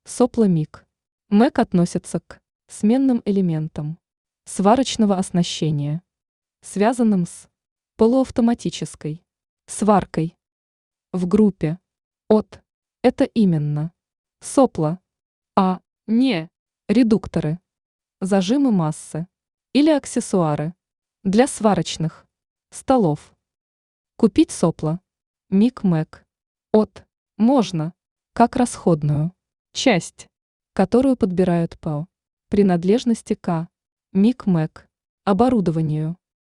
Сопла МИГ. МЭК относится к сменным элементам сварочного оснащения, связанным с полуавтоматической сваркой. В группе от это именно сопла, а не редукторы, зажимы массы или аксессуары для сварочных столов. Купить сопла МИГ-МЭК от можно как расходную часть, которую подбирают по принадлежности к МИГ-МЭК оборудованию.